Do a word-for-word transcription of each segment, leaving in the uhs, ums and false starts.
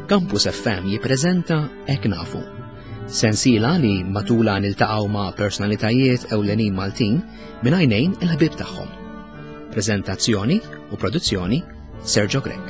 Campus F M jippreżenta Hekk Nafu. Sensiela li matula niltaqgħu ma' personalitajiet ewlenin Maltin mingħajnejn il-ħbieb tagħhom. Preżentazzjoni u produzzjoni Sergio Grek.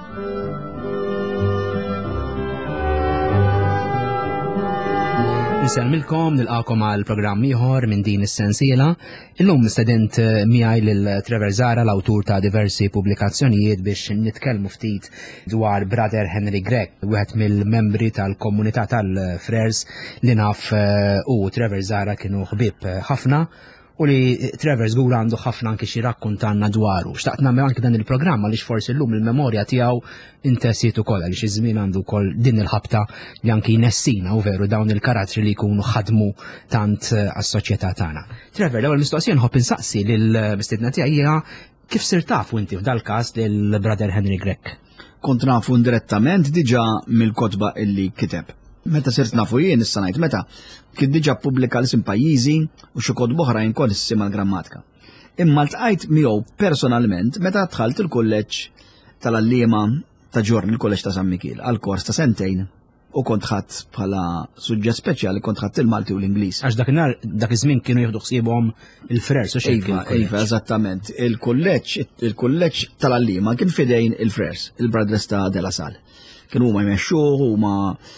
Nselmilkom nilqakom għal programm ieħor minn din is-sensiela. Illum nistedint miegħi lil Trevor Zara, l-awtur ta' diversi pubblikazzjonijiet biex nitkellmu ftit dwar Brother Henry Grek, wieħed mill-membri tal-komunità tal-Frères li naf u Trevor Zara kienu ħbieb ħafna u li Trevor żgur għandu ħafna anke xi rakkuntanna dwaru. Xtaqt nagħmel anke dan il-programm għaliex forsi llum il-memorja tiegħu intessiet ukoll għaliex iż-żmien għandu wkoll din il-ħabta li anke jnessina u veru dawn il-karattri li jkunu ħadmu tant għas-soċjetà tagħna. Trevor, l-ewwel mistoqsija nħobb insaqsi lill-mistiedna tiegħi hija kif sir tafu inti f'dal każ lil Brother Henry Grek? Kont nafu indirettament diġà mill-kotba illi kiteb. Meta sirt nafu jien issa ngħid meta kien diġà ppubblika l-isem pajjiżi u xi kotba oħrajn kont is-isem għall-grammatika. Imma ltqajt miegħu personalment meta dħalt il-kulleġġ tal-għalliema ta' Ġorn, il-kulleġġ ta' San Mikiel, għal kors ta' sentejn u kont ħadd bħala suġġett speċjali kont ħadd il-Malti u l-Ingliż. Għax dakinhar dak iż-żmien kienu jieħdu ħsiebhom il-Frères u xejn. Iva, eżattament. Il-kulleġġ il-kulleġġ tal-għalliema kien fidejn il-Frères, il-Brothers ta' De La Salle. Kienu huma jmexxuh, huma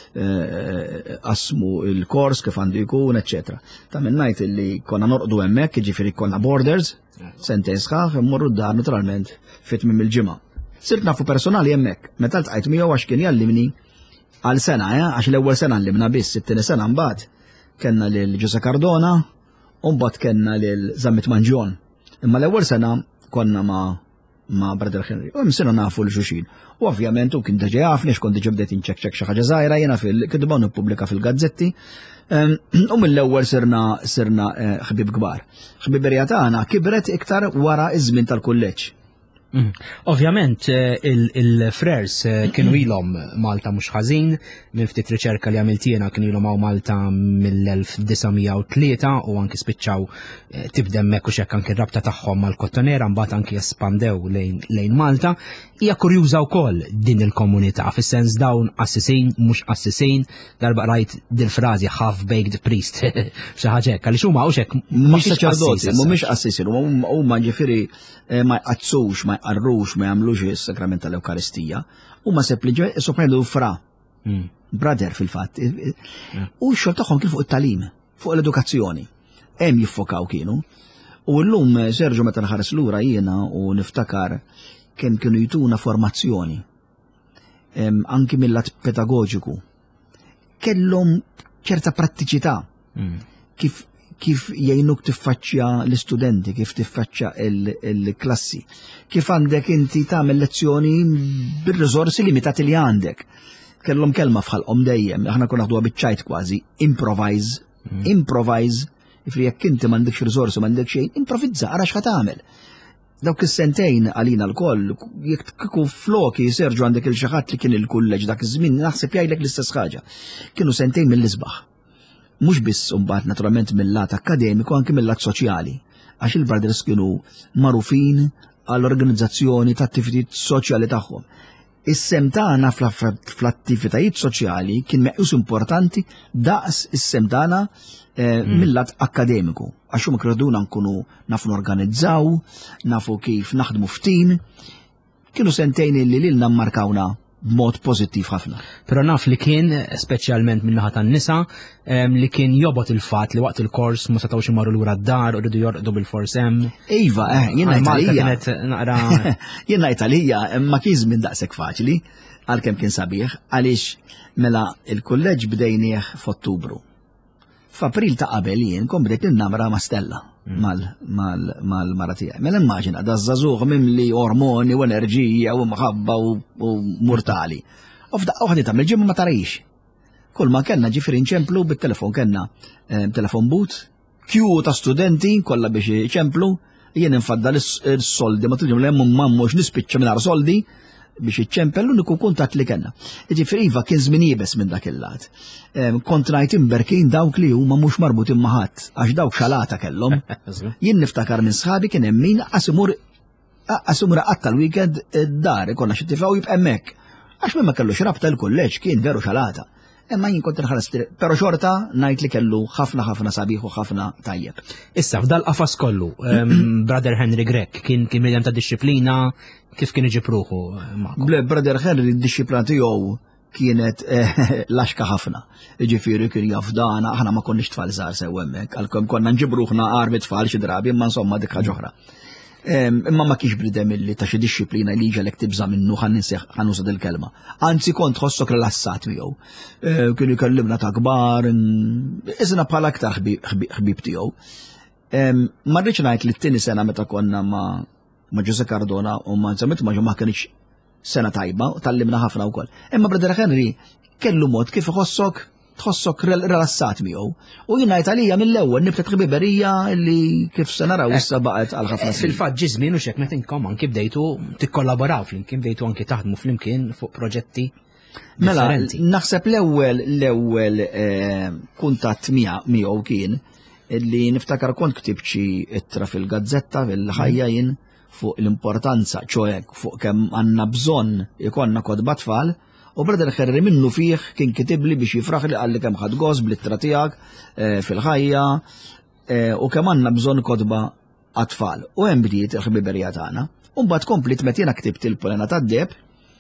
qasmu il-kors kif għandu jkun, eċċetera. Ta' minn ngħid illi konna norqdu hemmhekk, jiġifieri konna borders, sentejn sħaħ, immorru d-dar naturalment fit minn il-ġimgħa. Sirt nafu personali hemmhekk, meta ltqajt miegħu għax kien jallimni għal sena, għax l-ewwel sena għallimna biss, it-tieni sena mbagħad kellna lil Giuseppe Cardona u mbagħad kellna lil Zammit Manġjon. Imma l-ewwel sena konna ma' ma' Brother Henry. U msena nafu l-xuxin. U ovvjament u kien deġa jafni xkun deġa bdejt inċekċek xi ħaġa żgħira jiena fil-kitba u nippubblika fil-gazzetti. U mill-ewwel sirna sirna ħbieb kbar. Ħbiberija tagħna kibret iktar wara iż-żmien tal-kulleġġ. Ovvjament il-Frères kienu ilhom Malta mhux ħażin, minn ftit riċerka li għamilt jiena kienu ilhom hawn Malta mill-elf tisa' u tlieta u anke spiċċaw tibda hemmhekk u xekk anke r-rabta tagħhom mal-Kottonera mbagħad anke jespandew lejn Malta. Hija kurjuża wkoll din il-komunità fis-sens dawn assisin mhux assisin, darba rajt dil-frażi half-baked priest xi ħaġa hekk għaliex huma hawnx hekk mhux saċerdoti, mhumiex assisin, huma ġifieri ma jqazzux, ma jqarrux, ma jagħmlux is-sakrament tal-Ewkaristija, huma sempliċement soprendu fra. Brother fil-fatt. U x-xogħol tagħhom kien fuq it-tagħlim, fuq l-edukazzjoni. Hemm jiffokaw kienu. U llum Serġu meta nħares lura jiena u niftakar kemm kienu jtuna formazzjoni. Anki mill-lat pedagoġiku. Kellhom ċerta prattiċità. Kif kif jgħinuk tiffaċċja l-istudenti, kif tiffaċċja il-klassi, kif għandek inti tagħmel lezzjoni bir-riżorsi limitati li għandek. Kellhom kelma fħalqhom dejjem, aħna konna naħduha biċ-ċajt kważi, improvise, improvise, ifri jekk inti m'għandekx riżorsi m'għandek xejn, improvizza, ara x'ħad tagħmel. Dawk is-sentejn għalina l-koll, jekk kieku floki Serġu għandek il-xi ħadd li kien il-kulleġġ dak iż-żmien naħseb jgħidlek l-istess ħaġa. Kienu sentejn mill-isbaħ. Mhux biss imbagħad naturalment mill-lat akademiku anke mill-lat soċjali, għax il-brothers kienu magħrufin għall-organizzazzjoni ta' attivitajiet soċjali tagħhom. Is-sem tagħna fl-attivitajiet soċjali kien meqjus importanti daqs is-sem tagħna mill-lat akademiku, għax huma kreduna nkunu nafu norganizzaw, nafu kif naħdmu f'tim, kienu sentejn li lilna mmarkawna b'mod pożittiv ħafna. Però naf li kien, speċjalment min-naħa tan-nisa, li kien jobot il-fatt li waqt il-kors ma setgħux imorru lura d-dar u rridu jorqdu bil-fors hemm. Iva, jiena Italija. naqra. Jiena Italija ma kien żmien daqshekk faċli għalkemm kien sabiħ għaliex mela il-kulleġġ bdejnieh f'Ottubru. F'April ta' qabel jien kon bdejt innamra ma' Stella mal-mara tiegħi. Mela immaġina da żagħżugħ mimli ormoni u enerġija u mħabba u murtali. U f'daqqa waħda tagħmel ġimma ma tarix. Kull ma kellna ġifieri nċemplu bit-telefon kellna telefon boot, queue ta' studenti kollha biex iċemplu, jien infaddal is-soldi ma tidhom hemm m'ammux nispiċċa mingħajr soldi biex iċċempel l-uniku kuntatt li kellna. Ġifieri iva kien żmien jibes minn dak il-lat. Kont ngħid imberkin dawk li huma mhux marbutin ma' ħadd għax dawk xalata kellhom. Jien niftakar minn sħabi kien hemm min qas imur qatt tal-weekend id-dar ikollna xi tifgħu jibqa' hemmhekk. Għax minn ma kellux rabta l-kulleġġ kien veru xalata. Imma jien kont inħares, però xorta ngħid li kellu ħafna ħafna sabiħ u ħafna tajjeb. Issa f'dal qafas kollu, Brother Henry Grech kien kien bnedem ta' disċiplina, kif kien iġib ruħu magħkom? Ble, Brother Henry d-disċiplina tiegħu kienet laxka ħafna. Ġifieri kien jafdana, aħna ma konniex tfal żgħar sew hemmhekk, għalkemm konna nġib ruħna qarbi tfal xi drabi, imma insomma dik ħaġa oħra. Imma ma kienx bridem illi ta' xi disċiplina li ġalek tibża minnu ħan użad il-kelma. Anzi kont ħossok rilassat miegħu. Kienu jkellimna ta' kbar, iżna bħala aktar ħbib tiegħu. Ma rridx ngħid li t-tieni sena meta konna ma' Jose Cardona u ma' Nżamit ma' ma kienx sena tajba u tallimna ħafna wkoll. Imma Brother Henry kellu mod kif iħossok tħossok rilassat miegħu. U jien ngħid għalija mill-ewwel nibtet ħbiberija li kif se naraw issa baqgħet għal ħafna snin. Fil-fatt ġi żmien u x'hekk meta inkom anke bdejtu tikkollaboraw flimkien, bdejtu anke taħdmu flimkien fuq proġetti differenti. Mela, naħseb l-ewwel l-ewwel kuntatt miegħu kien li niftakar kont ktibt xi ittra fil-gazzetta fil-ħajja jien fuq l-importanza, ċoħe fuq kemm għandna bżonn ikollna kodba tfal, u Brother Henry minnu fih kien kitibli biex jifraħ li għalli kemm ħadd gost bl-ittra tiegħek fil-ħajja u kemm għandna bżonn kodba għat-tfal. U hemm bdiet il-ħbiberija tagħna. U mbagħad komplit meta jiena ktibt il-polena tad-deb,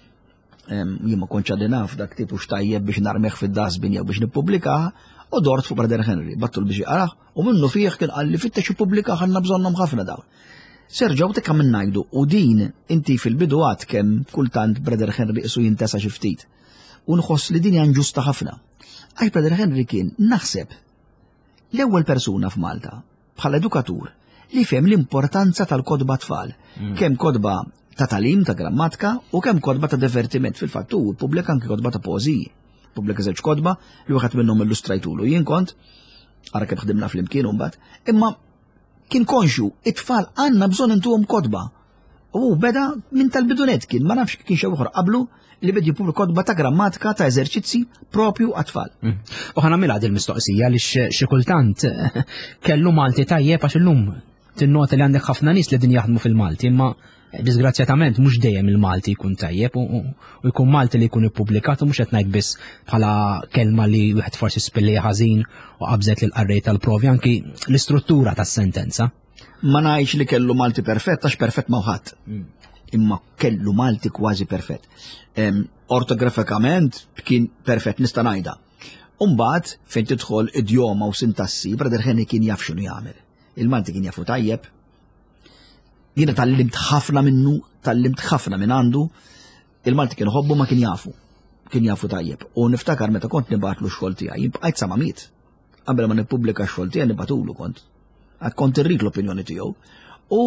jien ma kontx għaddi naf dak tipu x'tajjeb biex narmeħ fid-dasbin jew biex nippubblikaha, u dort fuq Brother Henry, battul biex jaqrah, u minnu fih kien qalli fittex ippubblikaha għandna bżonnhom ħafna dawn. Serġaw tekka minn najdu, u din inti fil-bidu għat kem kultant Brother Henry isu jintesa xiftit. U nħoss li din jan ġusta ħafna. Għaj Brother Henry kien naħseb l-ewwel persuna f'Malta bħala edukatur li fem l-importanza tal-kodba tfal. Kem kodba ta' talim, ta' grammatika u kem kodba ta' divertiment. Fil-fattu, publika anki kodba ta' poeziji. Publika żewġ kodba li wieħed minnhom illustrajtulu. Jien kont, ara kif ħdimna fl-imkien mbagħad, imma kien konxu, it-tfal għanna bżon intuhom kodba. U beda minn tal-bidunet kien, ma nafx kien xew uħra qablu li bedi jipublu kodba ta' grammatika ta' eżerċizzi propju għat-tfal. U ħana mela din mistoqsija li xi kultant kellu Malti tajjeb għax illum tinnota li għandek ħafna nies li din jaħdmu fil-Malti, imma disgrazzjatament mhux dejjem il-Malti jkun tajjeb u jkun Malti li jkun ippubblikat u mhux qed ngħid biss bħala kelma li wieħed forsi spillejha ħażin u qabżet lil qarrej tal-provi anki l-istruttura tas-sentenza. Ma ngħidx li kellu Malti perfett għax perfett ma ħadd. Imma kellu Malti kważi perfett. Ortografikament kien perfett nista' ngħidha. Umbagħad fejn tidħol idjoma u sintassi Brother Henry kien jaf x'inhu jagħmel. Il-Malti kien jafu tajjeb. Jiena tallimt ħafna minnu, tallimt ħafna minn għandu, il-Malti kien ħobbu ma kien jafu, kien jafu tajjeb. U niftakar meta kont nibatlu xogħol tiegħi, jibqgħid sa ma miet. Qabel ma nippubblika x-xogħol tiegħi nibatulu kont. Għad kont irrid l-opinjoni tiegħu. U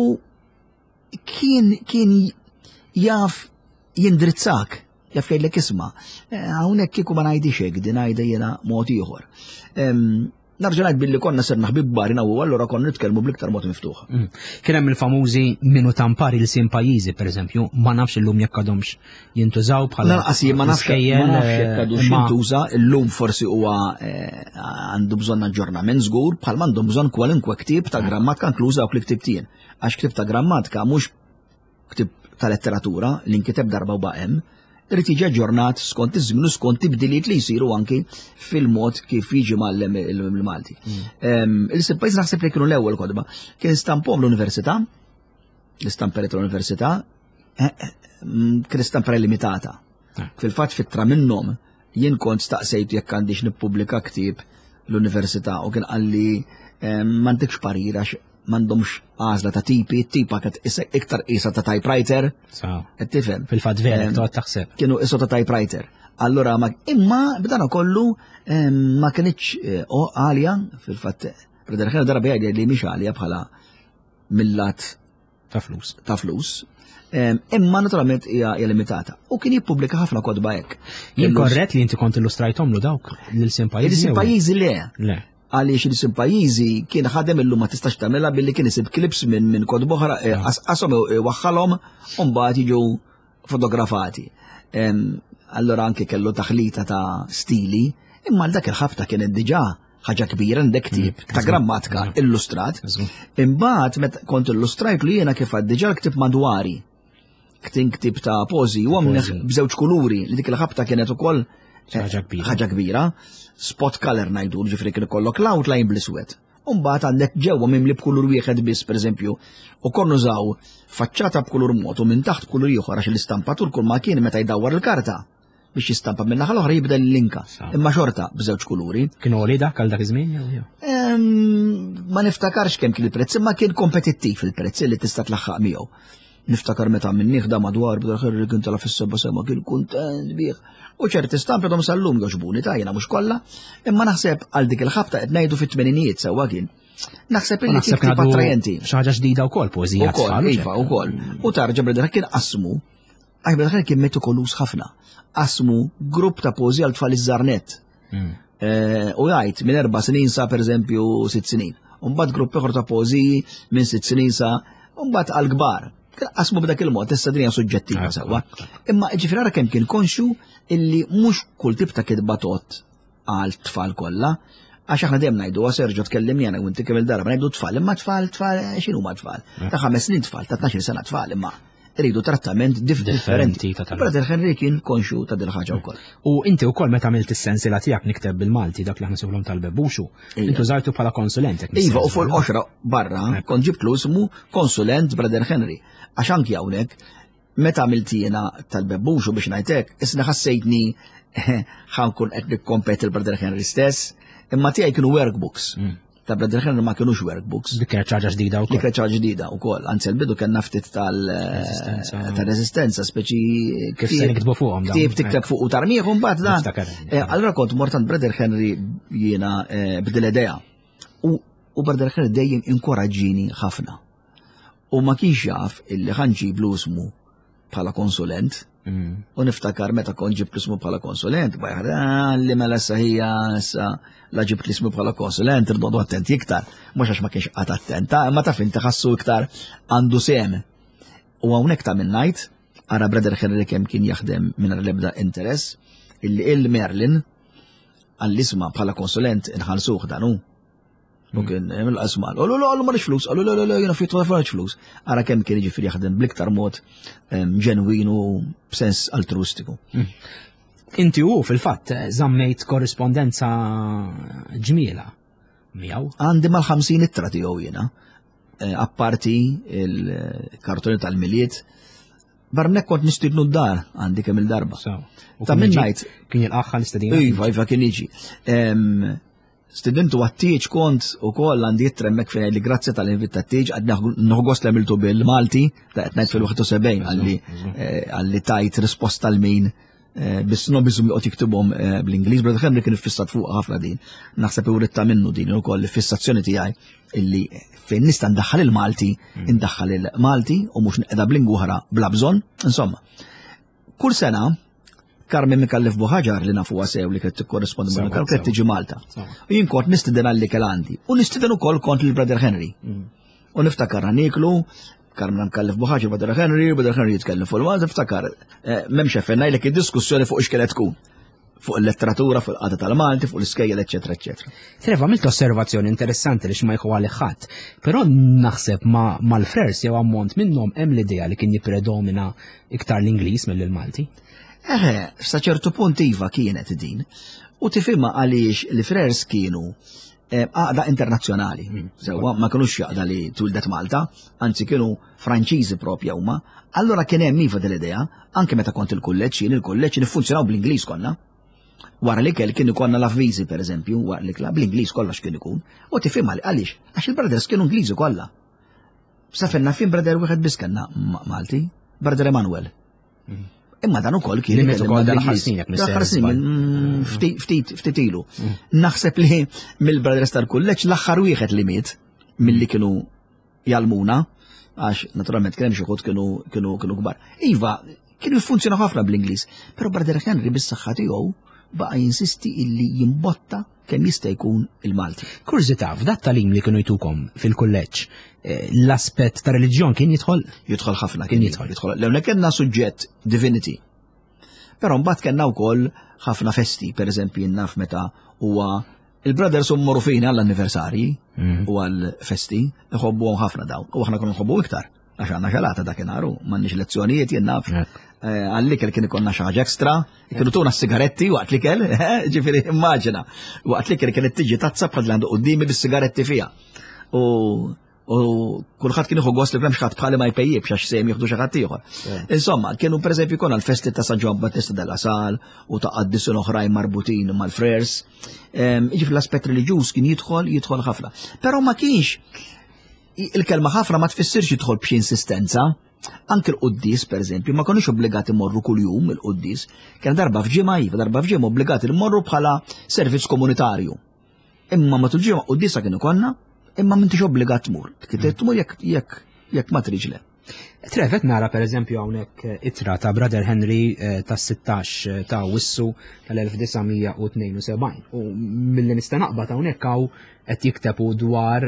kien kien jaf jindrizzak, jaf jgħidlek isma', hawnhekk kieku ma ngħidix hekk, din ngħidha jiena mod ieħor. Narġa' ngħid billi konna serna ħbib barina u allura konna nitkellmu bl-iktar mod miftuħa. Kien hemm il-famużi minu tampari l sim pajjiżi pereżempju, ma nafx illum jekk għadhomx jintużaw bħala. Lanqas ma nafx jekk għadux jintuża, illum forsi huwa għandu bżonn aġġornament żgur bħal m'għandhom bżonn kwalinkwe ktieb ta' grammatika inkluża u kliktib tien. Għax ktib ta' grammatika mhux ktib ta' letteratura li nkiteb darba u baqem, irid jiġi aġġornat skont iż-żmien u skont tibdiliet li jsiru anki fil-mod kif jiġi mallem il-Malti. Il-sim pajjiż naħseb li kienu l-ewwel kodba. Kien stampom l-università, l-istamperet l-università, kien istampera limitata. Fil-fatt fittra minnhom jien kont staqsejt jekk għandix nippubblika ktieb l-università u kien qalli m'għandekx parir għax m'għandhomx għażla ta' tipi, tipa kien iktar qisha ta' typewriter. Qed tifhem. Fil-fatt vera toqgħod taħseb. Kienu qisha ta' typewriter. Allura imma b'dan kollu ma kienx għalja fil-fatt Brother Henry darba jgħid li mhix għalja bħala millat ta' flus. Ta' flus. Imma naturalment hija limitata. U kien jippubblika ħafna kodba hekk. Jien korrett li inti kont illustrajthomlu dawk lil-sim pajjiżi. Il-sim pajjiżi le. Le. Għaliex il-sim pajjiżi kien ħadem illum ma tistax tagħmilha billi kien isib klips minn minn kodba oħra qashom waħħalhom u mbagħad jiġu fotografati. Allora anke kellu taħlita ta' stili, imma l dak il-ħabta kienet diġà ħaġa kbira ndek ktib ta' grammatika illustrat. Imbagħad meta kont illustrajt li jiena kif diġà l-ktib madwari. tinktib ta' pożi u għamneħ bżewġ kuluri li dik il-ħabta kienet ukoll ħaġa kbira, spot color ngħidu, ġifri kien ikollok l-outline bl-iswed. Umbagħad għandek ġewwa mimli b'kulur wieħed biss pereżempju, u kon nużaw faċċata b'kulur mod u minn taħt kulur ieħor għax l-istampatur kull ma kien meta jdawwar il-karta biex jistampa minn naħa l-oħra jibda l-linka. Imma xorta b'żewġ kuluri. Kienu għoli dak għal dak iż-żmien jew? Ma niftakarx kemm kien il-prezz, imma kien kompetittiv il-prezz li tista' tlaħħaq miegħu. Niftakar meta minn nieħda madwar b'daħħer kien tala fis-seba' sema kien kuntent bih. U ċerti stampi dom sallum joġbuni ta' jiena mhux kollha, imma naħseb għal dik il-ħabta qed ngħidu fit-tmeninijiet sewwa kien. Naħseb illi kien attrajenti. Xi ħaġa ġdida wkoll poeżija tfal. Iva wkoll. U tarġa bredera kien qasmu, għax bredera kien metikolus ħafna. Qasmu grupp ta' poeżija għal tfal iż-żarnet. U jgħid minn erba' snin sa pereżempju sitt snin. U mbagħad grupp ieħor ta' poeżiji minn sitt snin sa u mbagħad għal kbar. Qasmu b'dak il-mod, issa dinja suġġettiva sewwa. Imma ġifieri ara kemm kien konxu illi mhux kull tip ta' kitba tot għal tfal kollha, għax aħna dejjem ngħidu għas Serġo tkellimni għana u inti kemm il-darba ngħidu tfal, imma tfal tfal x'inhu ma tfal. Ta' ħames snin tfal, ta' tnax-il sena tfal, imma rridu trattament differenti. Brother Henry kien konxu ta' dil ħaġa wkoll. U inti wkoll meta għamilt is-sensiela tiegħek nikteb bil-Malti dak li aħna sibhom tal-Bebbuxu, intu żartu bħala konsulent. Iva, u fuq l-oxra barra kont ġibtlu ismu konsulent Brother Henry. Għax anki hawnhekk meta għamilt jiena tal-Bebbuxu biex ngħidlek, isna ħassejtni ħankun qed nikkompeti l-Brother Henry stess, imma tiegħi kienu workbooks. Ta' Brother Henry ma kienux workbooks. Dik kienet ċaġa ġdida wkoll. Dik kienet ċaġa ġdida wkoll. Anzi l-bidu kien naftit tal-resistenza speċi kif se niktbu fuqhom dawn. Kif tikteb fuq u tarmieħ u mbagħad dan. Allura kont mortant Brother Henry jiena bdil idea. U Brother Henry dejjem inkoraġġini ħafna. U ma kienx jaf illi ħanġib l-ismu bħala konsulent. U niftakar meta kont ġibt l-ismu bħala konsulent, bħajħar li mela saħija issa la ġibt l-ismu bħala konsulent, irdodu attenti iktar, mhux għax ma kienx qatt attenta, imma taf inti ħassu iktar għandu sem. U hawnhekk ta' minnajt, ara Brother Henry kemm kien jaħdem minn l-ebda interess, illi il-Merlin għall-isma bħala konsulent inħallsuh danu. U kien mill-qasmal, u l-għallu marriċ flus, għallu l-għallu jena fit marriċ flus. Ara kemm kien ġifiri jaħdem bliktar mod ġenwin u b'sens altruistiku. Inti u fil-fatt zammejt korrispondenza ġmiela miegħu. Għandi mal-ħamsin ittra tiegħu jiena, apparti il-kartoni tal-miliet, barnek kont nistidnu d-dar għandi kemm il-darba. Ta' minnajt. Kien il-qaħħa l-istadina? Iva, iva kien iġi. Studentu għattiġ kont u koll għandi jitremmek fina li grazzi tal-invitattiġ għad nħogos l-għamiltu bil-Malti ta' għetnajt fil-waħed u sebgħin għalli tajt risposta l-min bis-snobizm li għot jiktubom bl-Inglis. Brother Henry kien fissat fuq ħafna din. Naħseb u ritta minnu din u koll fissazzjoni tijaj illi fejn nista ndaħħal il-Malti, indaħħal il-Malti u mux nqeda bl-lingwa bla bżon. Insomma, kull sena Carmen Mikallef Buħaġar li nafu għasew li kret t-korrespondi ma' Mikallef kret tiġi Malta. U jien kont nistiden għalli kelandi. U nistiden ukoll kont l-Brother Henry. U niftakar għaniklu, Carmen Mikallef Buħaġar, Brother Henry, Brother Henry jitkellem fuq il-Malta, niftakar memx fenna jlek id-diskussjoni fuq ixkelet tkun. Fuq il-letteratura, fuq il-qada tal-Malti, fuq l-iskejjel, eccetera, eccetera. Treva, għamilt osservazzjoni interessanti li xma jħu għalli ħadd. Però naħseb mal-Frers jew ammont minnhom hemm l-idea li kien jippredomina iktar l-Ingliż mill-Malti. Eħe, sa ċertu punt iva kienet din. U tifimma għaliex li Frers kienu għaqda internazzjonali. Sewa ma kienux jaqda li twildet Malta, anzi kienu Franċiżi propja huma. Allora kien hemm iva dell-idea, anke meta kont il-kulleġġ, jien il-kulleġġ niffunzjonaw bl-Ingliż konna. Wara li kell kien ikonna l-avviżi pereżempju, wara li bl-Ingliż kollox kien ikun. U tifhimha għaliex, għax il-brothers kienu Ingliżi kollha. Sa fenna fin brother wieħed biss kellna Malti, Brother Emanuel. Imma dan ukoll kien ftit ilu. Naħseb li mill-brothers tal-kulleġġ l-aħħar wieħed li miet milli kienu jalmuna, għax naturalment kien hemm xi ħud kienu kienu kienu kbar. Iva, kienu jiffunzjona ħafna bl-Ingliż, però Brother Henry bis-saħħa tiegħu baqa' jinsisti illi jimbotta kemm jista' jkun il-Malti. Kurżità, f'dat talim li kienu jtukom fil-kulleġġ, l-aspett ta' reliġjon kien jidħol? Jidħol ħafna kien jidħol. Jidħol. L-ewwel kellna suġġett divinity. Però mbagħad kellna wkoll ħafna festi, pereżempju naf meta huwa il-brothers huma magħrufin għall-anniversarji u għall-festi, iħobbuhom ħafna dawn. U aħna konna nħobbu iktar għax għandna xalata dakinhar, m'għandniex lezzjonijiet jien naf. Għall-ikel kien ikollna xi ħaġa ekstra, kienu tuna s-sigaretti waqt l-ikel, ġifieri immaġina. Waqt l-ikel kienet tiġi tazza bħal għandu qudiemi bis-sigaretti fiha. U kulħadd kien jieħu gost li kemm xi bħali ma jpejjibx għax sejjem jieħdu xi ħadd ieħor. Insomma, kienu pereżempju jkollna l-festi ta' San Ġwan Battista della Sal u ta' qaddisun oħrajn marbutin mal-frers. Jiġifieri l-aspett reliġjuż kien jidħol jidħol ħafna. Però ma kienx il-kelma ħafna ma tfissirx jidħol b'xi insistenza. Anke l-qudies, pereżempju, ma konniex obbligati mmorru kuljum il-qudies. Kien darba f'ġimgħa iva, darba f'ġimgħa obbligati mmorru bħala servizz komunitarju. Imma matul ġimgħa qudiesa kienu konna, imma m'intix obbligat tmur. Kitet tmur jekk jekk jekk ma tridx le. Trefet nara pereżempju hawnhekk ittra ta' Brother Henry tas-sittax ta' Wissu tal-elf tisa' u tnejn u sebgħin. U milli nista' naqbad hawnhekk hawn qed jiktebu dwar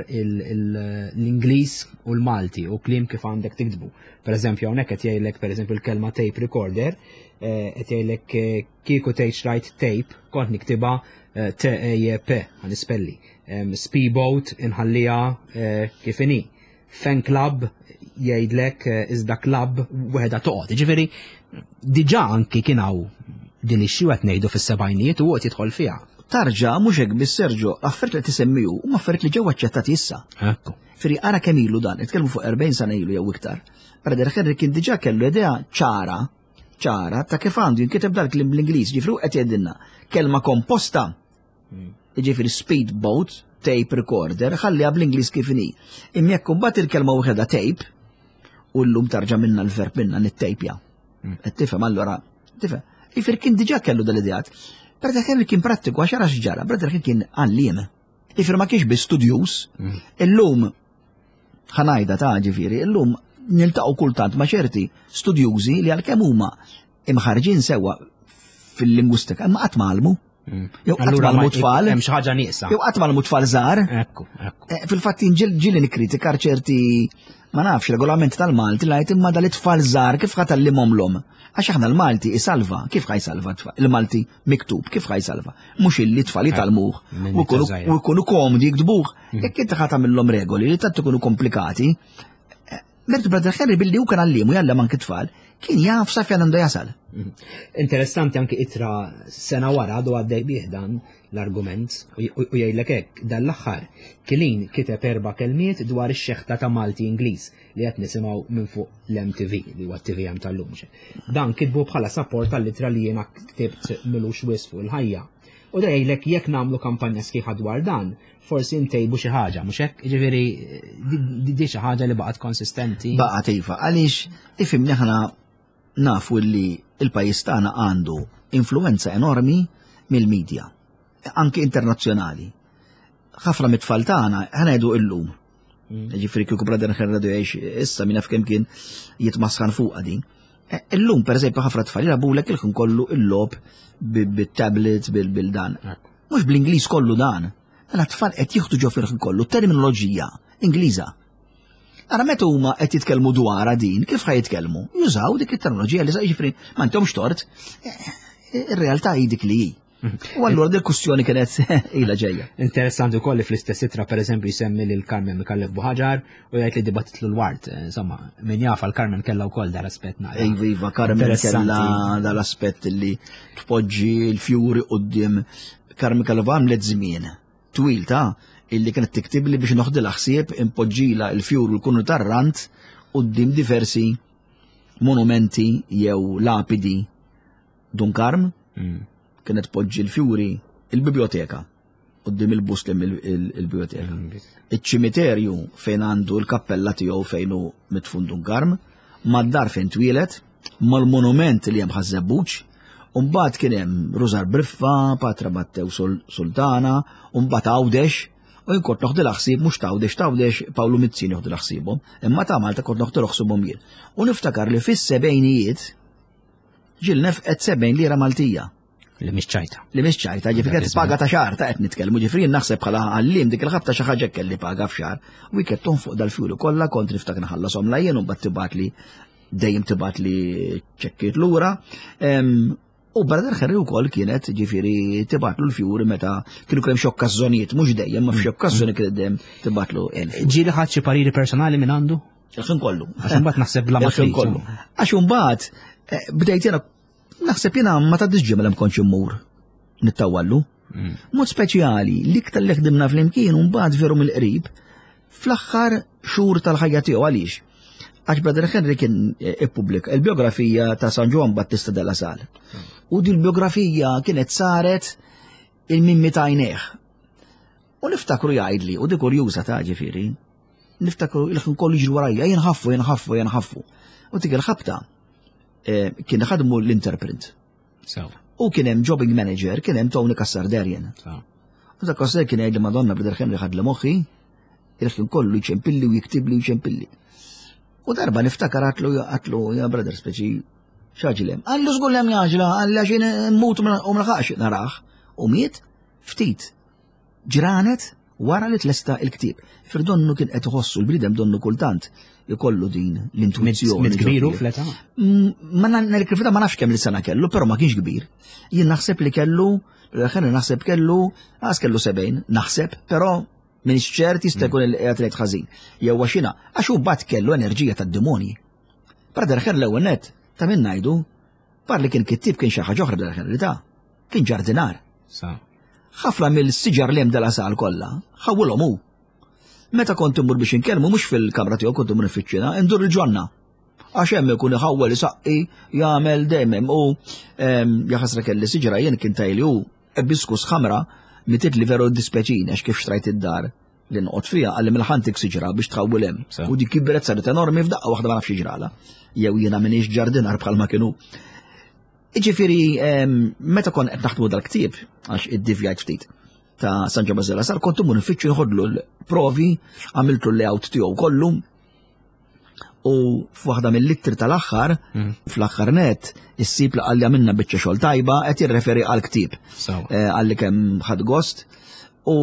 l-Ingliż u l-Malti u kliem kif għandek tiktbu. Pereżempju hawnhekk qed jgħidlek pereżempju l-kelma tape recorder, qed jgħidlek kieku tgħid right tape, kont niktibha T E J P ħanispelli. Speedboat inħallija kif inhi. Fan club jgħidlek iżda club weħda toqgħod. Ġifieri diġà anki kien hawn din ix-xi qed ngħidu fis-sebgħinijiet u qed jidħol fiha. Tarġa' mhux hekk bis-Serġo affarijiet li tisemmiju huma affarijiet li ġew aċċettati issa. Ekku. Firri ara kemm ilu dan, nitkellmu fuq erbgħin sena ilu jew iktar. Brother Henry kien diġà kellu idea ċara ċara ta' kif għandu jinkiteb dal-klim bl-Ingliż, ġifru qed jgħidilna kelma komposta. Ġifieri speedboat, tape recorder, ħalliha bl-Ingliż kif inhi. Imma jekk imbagħad il-kelma wieħedha tape u llum tarġa' minna l-verb minna nittejpja. Qed tifhem allura, tifhem. Ifir kien diġà kellu dal-ideat. Brother Henry kien prattiku għax ara x'ġara, Brother Henry kien għalliem. Ifir ma kienx bi studjus, illum ħanajda ta' ġifieri, illum niltaqgħu kultant ma' ċerti studjużi li għalkemm huma imħarġin sewwa fil-lingwistika imma qatt m'għallmu. Jew qatt m'għallmu tfal. Hemm xi ħaġa nieqsa. Jew qatt m'għallmu tfal żgħar. Ekku, ekku. Fil-fatt ġieli nikkritikar ċerti ma nafx regolament tal-Malti li ngħid imma dal-itfal żgħar kif ħatallimhomlhom. Għax aħna l-Malti isalva, kif ħajsalva il-Malti miktub, kif ħajsalva. Mhux illi tfal jitalmuh u jkunu komdi jiktbuh. Jekk inti ħadd tagħmilhom regoli li tant ikunu komplikati, Mert Brother Henry billi u kan għallimu jalla man tfal, kien jaf sa fjan għandu jasal. Interessanti anki itra sena wara għadu għaddej biħdan l-argument u jgħidlek hekk dal-aħħar Kilin kiteb erba' kelmiet dwar ix-xeħta ta' Malti Ingliż li qed nisimgħu minn fuq l-M T V li huwa T V M tal-lum. Dan kitbu bħala support tal-litra li jiena ktibt milux wis fuq il-ħajja. U da jgħidlek jekk nagħmlu kampanja sħiħa dwar dan, forsi ntejbu xi ħaġa, mhux hekk? Ġifieri di xi ħaġa li baqgħet konsistenti. Baqgħet iva, għaliex ifhimni aħna nafu li l-pajjiż tagħna għandu influenza enormi mill-medja, anke internazzjonali. Ħafna mit-tfal tagħna ħanejdu illum. Ġifieri kieku Brother Henry jgħix issa min naf kemm kien jitmasħan fuqha din. Illum pereżempju ħafna tfal jilagħbulek il-kien kollu il-lob bit-tablets bil-dan. Mhux bl-Ingliż kollu dan. Għala tfal qed jieħdu ġo fil-ħin kollu terminoloġija Ingliża. Ara meta huma qed jitkellmu dwarha din, kif ħaj jitkellmu? Jużaw dik it-terminoloġija li sa jiġifieri ma intomx tort. Ir-realtà hi dik li hi. U allura dik kwistjoni kienet ilha ġejja. Interessanti wkoll li fl-istess ittra pereżempju jsemmi lil Carmen Mikallef Buħaġar u jgħid li dibattitlu l-wart. Insomma, min jafa l-Carmen kellha wkoll dar aspett nara. Iva, iva, Carmen kellha dal-aspett li tpoġġi l-fjuri quddiem Carmen Mikallef għamlet żmien twil ta' illi kienet tiktib li biex noħdilha ħsieb impoġġila l-fjur u l-kunu tar-rant quddiem diversi monumenti jew lapidi Dunkarm. Kienet poġġi l-fjuri il-biblioteka quddiem il-buslem il-biblioteka. Iċ-ċimiterju fejn għandu l-kappella tiegħu fejn hu mitfun Dunkarm, mad-dar fejn twilet, mal-monument li hemm ħażebbuġ. Umbat kien hemm Rużar Briffa, Patra Battew Sultana, umbat Għawdex, u jinkort noħdilha ħsieb mhux Għawdex, Għawdex Pawlu Mizzini joħdilha ħsiebhom, imma ta' Malta kont noħdilha ħsiebhom jien. U niftakar li fis-sebgħinijiet ġil nefqet sebgħin lira Maltija. Li mhix ċajta. Li mhix ċajta, ġifieri qed paga ta' xahar ta' qed nitkellmu, ġifieri naħseb bħala għalliem dik il-ħabta xi ħaġa kelli paga f'xahar. U jkett tonfoq dal-fjuri kollha kont niftakar naħallashom lajjien u mbagħad tibgħat li dejjem tibgħat li ċekkiet lura. U Brother Henry wkoll kienet ġifieri tibatlu l-fjuri meta kienu kemm xi okkażjonijiet, mhux dejjem ma f'xi okkażjoni kien dejjem tibatlu l-fjuri. Ġieli ħadd xi pariri personali minn għandu? Il-ħin kollu. Għax imbagħad naħseb bla Il-ħin kollu. Għax imbagħad bdejt jiena naħseb jiena ma tgħaddix ġimgħa hemm kontx immur nittawallu. Mod speċjali li iktar li ħdimna fl-imkien u mbagħad veru mill-qrib fl-aħħar xhur tal-ħajja tiegħu għaliex. Għax Brother Henry kien ippubblika il-biografija ta' San Juan Battista de la Salle. U din il-biografija kienet saret il-mimmi ta' jnejh. U niftakru jgħidli, u di kurjuża ta' ġifieri, niftakru il-ħin kollu jiġri warajja, jenħaffu, jenħaffu, jenħaffu. U dik il-ħabta kien ħadmu l-interprint. U kien hemm jobbing manager, kien hemm Tony Kassarderjen. U dak Kassarderjen kien jgħidli Madonna Brother Henry ħadli moħħi, il-ħin kollu jċempilli u jiktibli u jċempilli. U darba niftakar għatlu għatlu ja brother speċi xaġilem. Għallu żgur hemm jaġla, għalli għaxin mmut u mlaħaqx naraħ. U miet ftit ġranet wara li tlesta il-ktib. Firdonnu kien qed iħossu l-bridem donnu kultant ikollu din l-intuizzjoni. Mit kbiru fleta? Ma nal-krifita ma nafx kemm li sena kellu, però ma kienx kbir. Jien naħseb li kellu, ħen naħseb kellu, għas kellu sebejn, naħseb, però minix ċert jista' jkun il-qed ħażin. Jew għaxina, għax hu mbagħad kellu enerġija tad-demonji. Brother Henry l-ewwel nett, ta' min ngħidu, parli kien kittib kien xi ħaġa oħra Brother Henry ta' kien ġardinar. Ħafna mill-siġar li hemm de la Salle kollha, ħawwilhom hu. Meta kont immur biex inkellmu mhux fil-kamra tiegħu kont immur nifittxina, indur il-ġonna. Għax hemm ikun iħawwel isaqqi jagħmel dejjem u jaħasra kelli siġra jien kien tajli hu ebiskus ħamra mitit li veru dispeċini għax kif xtrajt id-dar li nqgħod fiha għalli mill-ħantik siġra biex tħawwil hemm. U dik kibret saret enormi f'daqqa waħda ma nafx jiġrala. Jew jiena minix ġardinar bħalma kienu. Iġifieri meta kont qed naħdmu dal-ktieb għax iddivjajt ftit ta' San Juan Battista de la Salle kont imur nfittxu nħodlu l-provi, għamiltu l-layout tiegħu kollu u f'waħda mill-littri tal-aħħar fl-aħħar net issib li qalli għamilna biċċa xogħol tajba qed jirreferi għall-ktieb għalli kemm ħadd gost u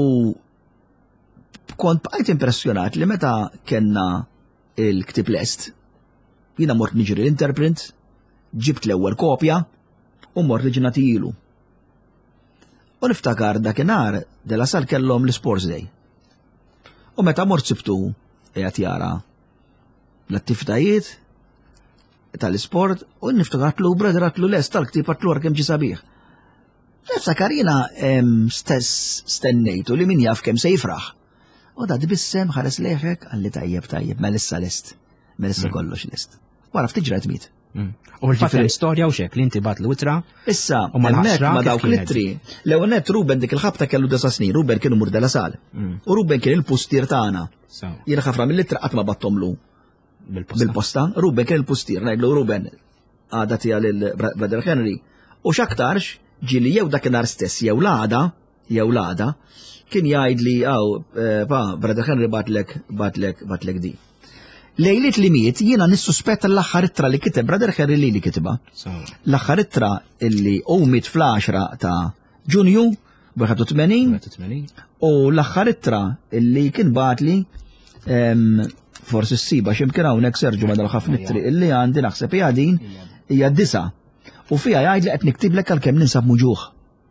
kont bqajt impressjonat li meta kellna il-ktieb lest jiena mort niġri l-interprint, ġibt l-ewwel kopja u mort li ġinati ilu. U niftakar dakinhar de la Salle kellhom l-Sports Day. U meta mort sibtu qiegħed jara l-attivitajiet tal-isport u niftakar għatlu brother għatlu lest tal-ktieb għatlu kemm ġi sabiħ. Niftakar jiena stess stennejtu li min jaf kemm se jifraħ. U da dibissem ħares leħek għalli tajjeb tajjeb melissa lest. Melissa kollox lest. Wara ftit ġrat miet. U l-fatt l-istorja u xek li inti bat l-witra. Issa, u mal-nek ma dawk l-ittri. L-ewenet Ruben dik il-ħabta kellu desa snin, Ruben kienu mur de la Salle. U Ruben kien il-pustier tagħna. Jiena ħafna mill-ittra qatt ma battomlu bil-posta. Ruben kien il-pustier, ngħidlu Ruben għada tiegħu lil Brother Henry. U x'aktarx ġieli jew dakinhar stess jew l-għada, jew l-għada kien jgħidli għaw pa Brother Henry batlek batlek batlek di. Lejlit li miet jiena nissuspetta l-aħħar ittra li kiteb Brother Henry li li kitibha. L-aħħar ittra illi u miet fl-għaxra ta' Ġunju b'waħed u tmenin u l-aħħar ittra illi kien batli forsi s-siba x'imkien hawnhekk Serġu madal ħafna ittri illi għandi naħseb hija din hija d-disa' u fiha jgħidli qed niktiblek għalkemm ninsab muġuħ.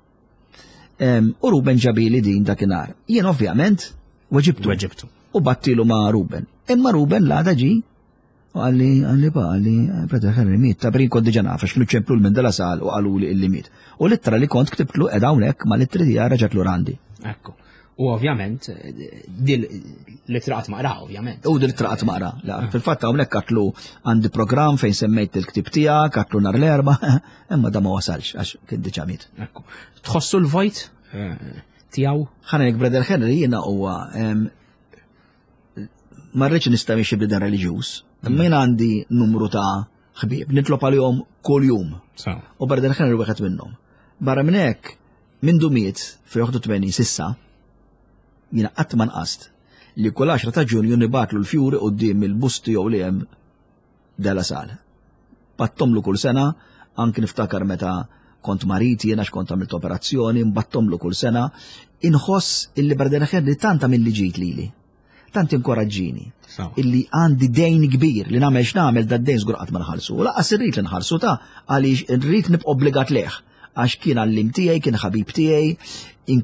U Ruben ġabili din dakinhar. Jien ovvjament weġibtu. U battilu ma' Ruben. Imma Ruben l-għada ġi, u għalli, għalli ba, għalli, Brother Henry miet, ta' brin kont diġa nafax, kienu ċemplu l-min de la Salle u għallu li illi miet. U l-ittra li kont ktibtlu edha unek ma l-ittri di għara ġatlu randi. Ekku. U ovvjament, l-ittra għatmaqra, ovvjament. U l-ittra għatmaqra. Fil-fatta unek għatlu għandi program fejn semmejt il-ktib tija, għatlu nar l-erba, imma da ma wasalx, għax kien diġa miet. Ekku. Tħossu l-vojt tijaw? ħanek Brother Henry jina huwa marriċ nistamiex b'dan reliġjuż. Min għandi numru ta' ħbieb, nitlob għalihom kull jum. U Brother Henry wieħed minnhom. Barra minn hekk, minn dumiet fil-waħed u tmenin sissa, jiena qatt ma nqast li kull għaxra ta' Ġunju nibatlu l-fjuri quddiem il-busti jew li hemm de la Salle. Battomlu kull sena, anke niftakar meta kont mariti jiena x'kont għamilt operazzjoni, mbattomlu kull sena, inħoss illi Brother Henry tanta milli ġiet lili. Tant inkoraġġini illi għandi dejn kbir li nagħmel x'nagħmel da d-dejn żgur qatt ma nħallsu. U laqqas irrid li nħallsu ta' għaliex irrid nibqa' obbligat leh għax kien għallim tiegħi, kien ħabib tiegħi,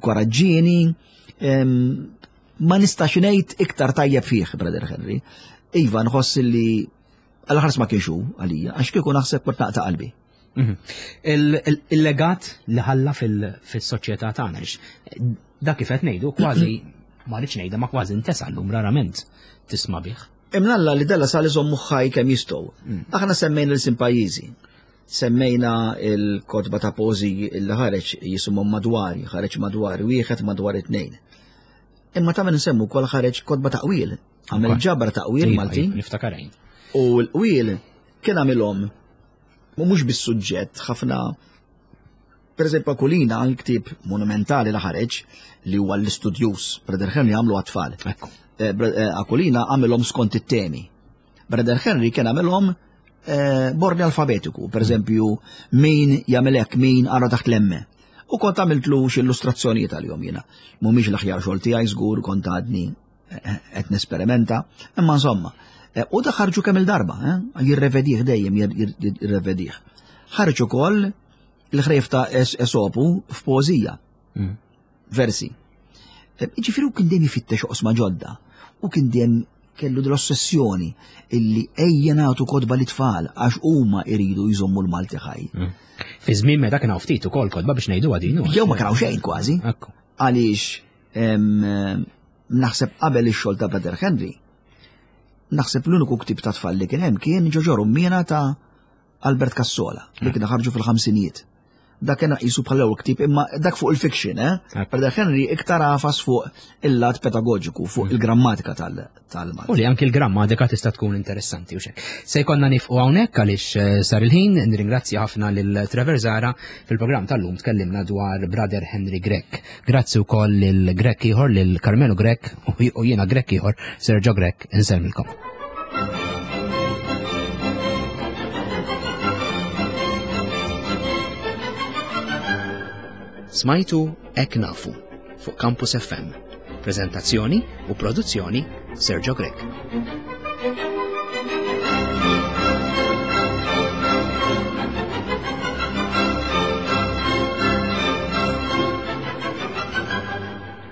inkoraġġini, ma nistax ngħid iktar tajjeb fih Brother Henry. iva nħoss li għal-ħars ma kienxu għalija, għax kieku naħseb kont naqta' qalbi. Il-legat li ħalla fil-soċjetà tagħna dak kif qed ngħidu kważi ma rridx ngħidha ma kważi intesa' llum rarament tisma' bih. Imnalla li della sal iżomm muħħaj kemm jistgħu. Aħna semmejna l-sim pajjiżi. Semmejna il-kotba ta' pożi li ħareġ jisimhom madwari, ħareġ madwari wieħed madwar it-tnejn. Imma ta' min nsemmu wkoll ħareġ kotba ta' qwiel, għamel ġabra ta' qwiel Maltin. Niftakarajn. U l-qwiel kien għamilhom mhux bis-suġġett ħafna. Pereżempju Akulina l-ktieb monumentali li ħareġ li huwa l-istudjus Brother Henry għamlu għat-tfal. Akulina għamilhom skont it-temi. Brother Henry kien għamilhom bordni alfabetiku, pereżempju min jagħmel hekk, min ara taħt l-emme. U kont għamiltlu xi illustrazzjonijiet għalihom jiena. Mhumiex l-aħjar xogħol tiegħi żgur kont għadni qed nesperimenta, imma insomma. U da ħarġu kemm il-darba, jirrevedih dejjem jirrevedih. Ħarġ ukoll l-ħrejf ta' Esopu f'pożija. Versi. Ġifieri kien dejjem jifittex oqsma ġodda u kien dejjem kellu dell-ossessjoni illi ejja nagħtu kodba lit-tfal għax huma jridu jżommu l-Malti ħaj. Fi żmien meta kien hawn ftit ukoll kodba biex ngħiduha din. Jew ma kien hawn xejn kważi. Għaliex naħseb qabel ix-xogħol ta' Brother Henry naħseb l-uniku ktib ta' tfal li kien hemm kien ġoġor Ummina ta' Albert Cassola li kien ħarġu fil-ħamsinijiet. Dak kien qisu bħal-ewwel ktib imma dak fuq il-fiction, eh? Brother Henry iktar għafas fuq il-lat pedagogiku, fuq il-grammatika tal-Malti. U li anki l-grammatika tista' tkun interessanti u xejn. Se jkollna nifqu hawnhekk għaliex sar il-ħin, nirringrazzja ħafna lil Trevor Zara fil-programm tal-lum tkellimna dwar Brother Henry Grech. Grazzi wkoll lil Grech ieħor lil Carmelo Grech u jiena Grech ieħor Sergio Grech insemmilkom. Smajtu Ek Nafu fuq Campus F M. Prezentazzjoni u produzzjoni Sergio Grech.